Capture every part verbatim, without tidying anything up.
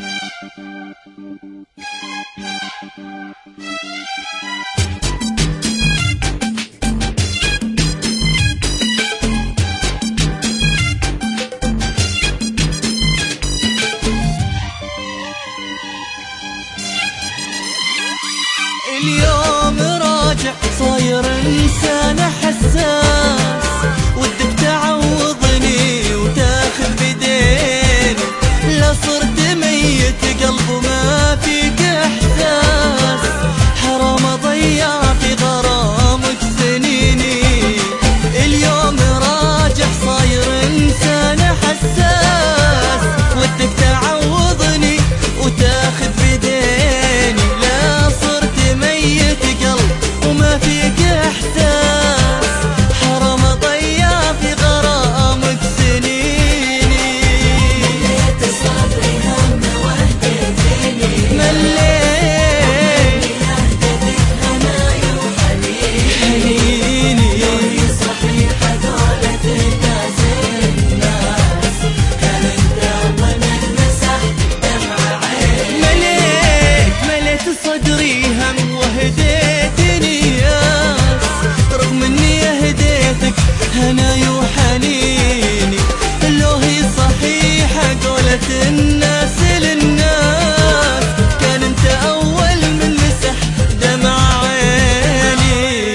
اليوم راجع صاير انسان حساس، ودك تعوضني وتاخذ بديني، لا صرت ميت قلب ما فيك احساس، حرام اضيع في غرامك سنيني. اليوم راجع صاير انسان حساس، ودك تعوضني وتاخذ بديني، لا صرت ميت قلب وما فيك احساس، حرام اضيع في غرامك سنيني. مليت صدري هم وهديتني، مليت لهجتك هنايا وحنيني، لوني صحيح دولة الناس الناس، كان انت ضمن مسح دمع عيني. مليت مليت صدري هم وهديتني ياس، رغم اني اهديتك هناي وحنيني، لو هي صحيحة قولة الناس للناس، كان انت اول من مسح دمع عيني.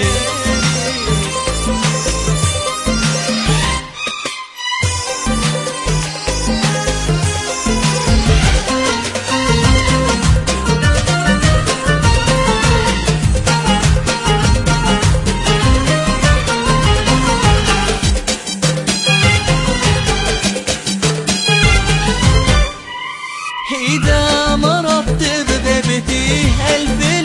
إذا مرضت ببيبتي ألف